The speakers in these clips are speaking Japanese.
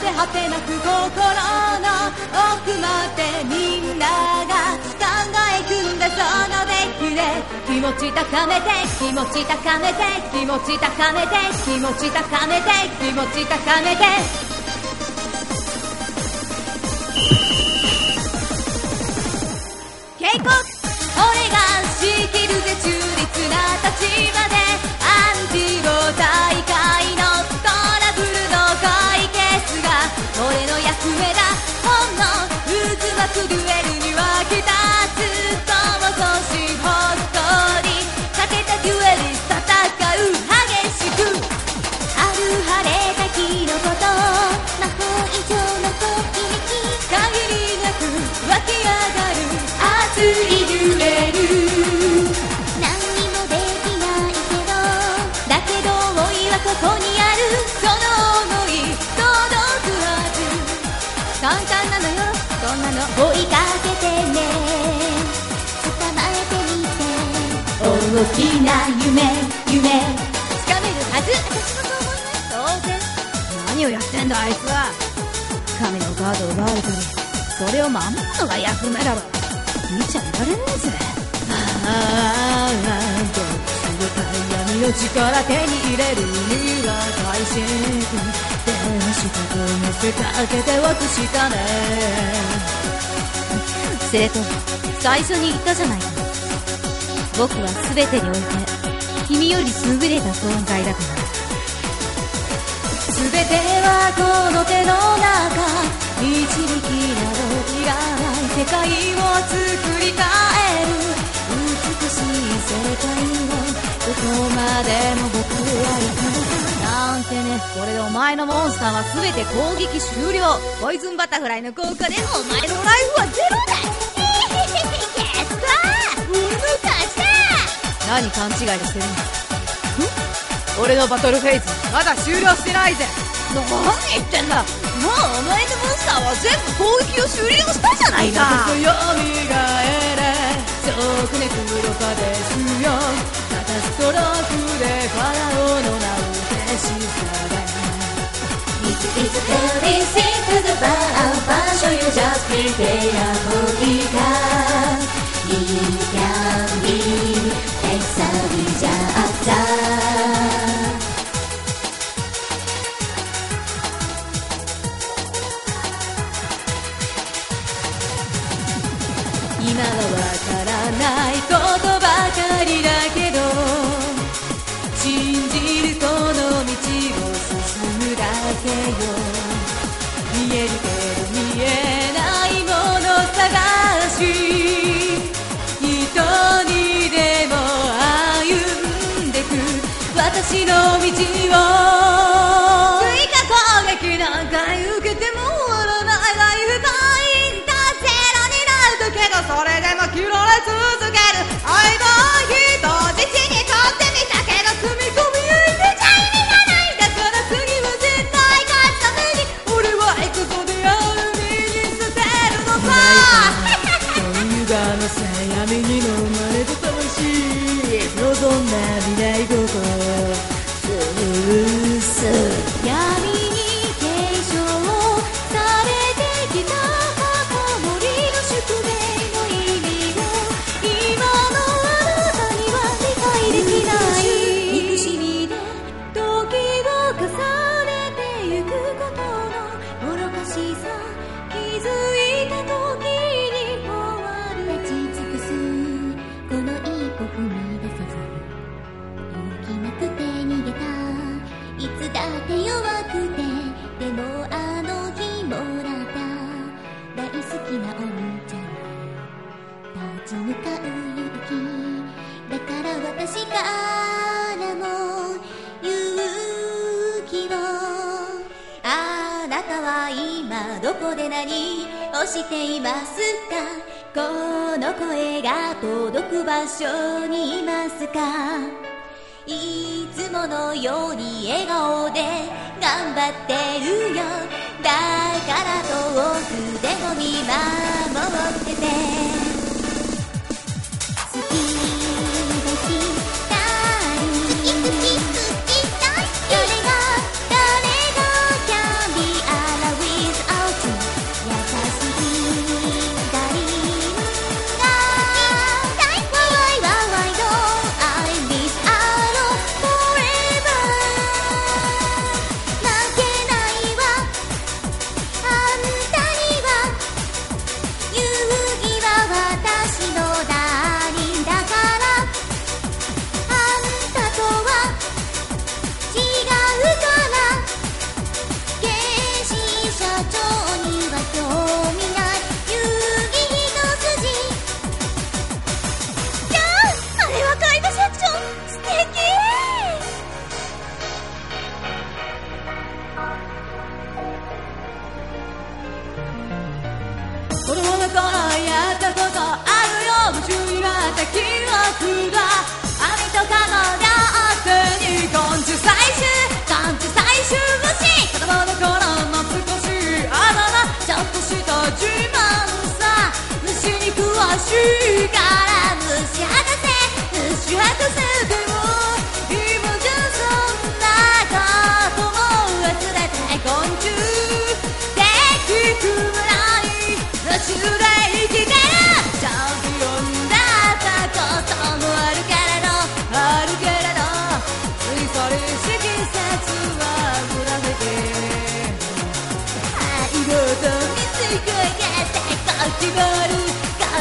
て果てなく心の奥までみんなが考え組んだそのデッキで気持ち高めて気持ち高めて気持ち高めて気持ち高めて気持ち高めて警告、俺が仕切るぜ中立な立場で暗示を大会のトラブルの解決が俺の役目だ。ほんの渦巻くデュエルには来たつともそしほっこりかけたデュエリスト戦う激しく春晴れた日のこと魔法以上のときめき限りなく湧き上がる熱いデュエル何にもできないけどだけど想いはここにあるその想い届くはず簡単なのよそんなの追いかけてね捕まえてみて大きな夢つかめるはず私もそう思います当然何をやってんだあいつは神のカードを奪われたりそれを守るのが役目だろ見ちゃいられねえぜどうするか闇の力手に入れるには改心電子と見せかけておくしかね生徒最初に言ったじゃないか僕は全てにおいて君より優れた存在だから全てはこの手の中導きなどいらない世界を作り変える美しい世界をどこまでも僕は行くのかなんてねこれでお前のモンスターは全て攻撃終了ポイズンバタフライの効果でお前のライフはゼロだゲットー俺の勝ちだ何勘違いしてるんだ俺のバトルフェイズまだ終了してないぜ何言ってんだもうお前のモンスターは全部攻撃を終了したじゃないか蘇れ即ね黒かですよカタストローフでファラオの名を消し去れ It's very simple about passion you just prepare for it You can be excited just今はわからないことばかりだけど信じるこの道を進むだけよ見えるけど見えないもの探し一人でも歩んでく私の道を追加攻撃何回受けても終わらないライフタイムけどそれでも切られ続ける愛の人質にとってみたけど積み込み入れちゃ意味がないだから次は絶対勝つために俺は行くぞである身に捨てるのさ優雅なさ闇に飲まれた魂望んだ未来ごと闇に継承されてきた墓守りの宿命憎しみで時を重ねてゆくことの愚かしさ気づいた時に終わる立ち尽くすこの一歩踏み出せず勇気なくて逃げたいつだって弱くてでもあの日もらった大好きなおもちゃに立ち向かう勇気だから私からも勇気をあなたは今どこで何をしていますかこの声が届く場所にいますかいつものように笑顔で頑張ってるよだから遠くでも見守ってて好き誰が can be alive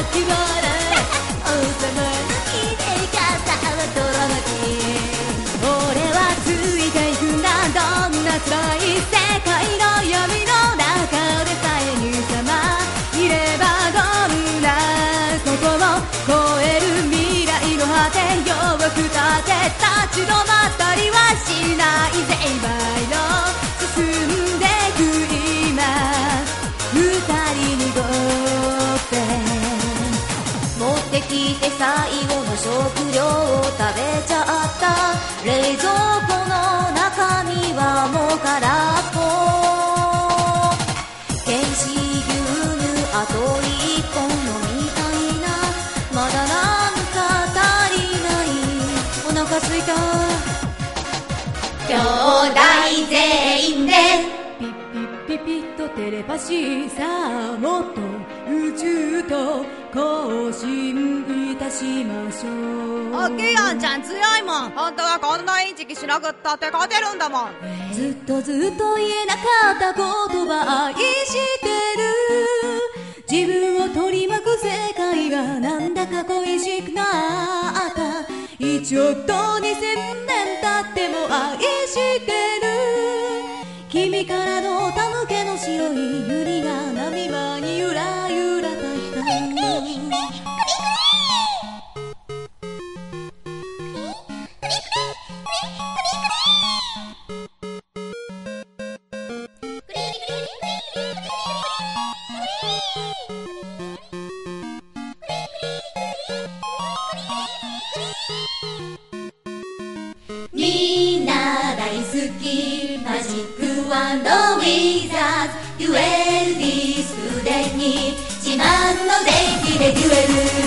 き笑い王様の決め方は泥巻き俺はついていくんだどんな辛い世界の闇の中でさえにさまいればどんなことも超える未来の果て弱く立て立ち止まったりはしないぜ今の進んでく今二人にごって持ってきて最後の食料を食べちゃった冷蔵庫の中身はもう空っぽ原始牛乳あと一本飲みたいなまだなんか足りないお腹すいた兄弟全員でピッピッピッピッとテレパシーさあもっと宇宙と交信いたしましょうおきやんちゃん強いもん本当はこんなインチキしなくったって勝てるんだもんずっとずっと言えなかった言葉愛してる自分を取り巻く世界がなんだか恋しくなった1億と2000年経っても愛してる君からの手向けの白い百合が波間にゆらゆらとみんな大好きマジック&ウィザーズデュエルディスデに自慢のデッキでデュエル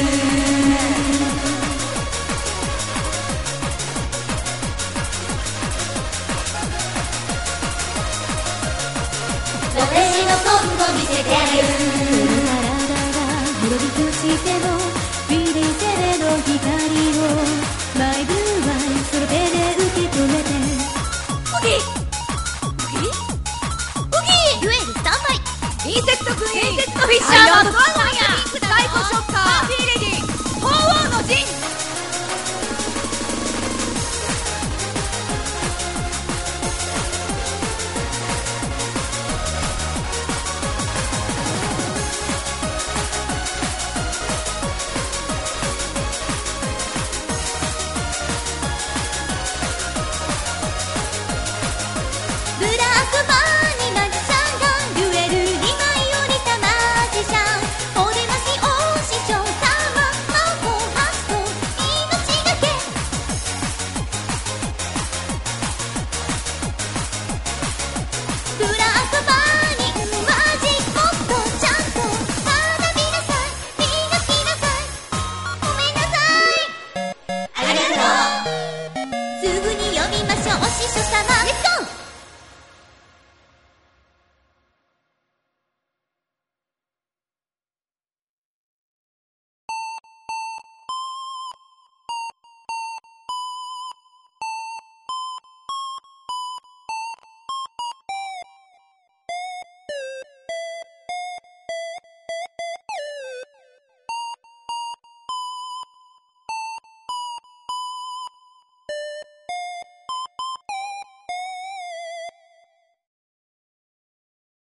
私の今後見せてあげる体が滅びとしてもビリセレの光をマイブーワイその手で受け止めてオギデュエルスタンバイインセクトクイーンインセクトフィッシャーのドラゴンやサイコショッカーハッピーレディー鳳凰の陣ブラックバーにマジシャンがデュエル2枚降りたマジシャンお出ましお師匠様魔法発動命がけブラックバーにマジックもっとちゃんと学びなさい磨きなさいごめんなさいありがとうすぐに読みましょうお師匠様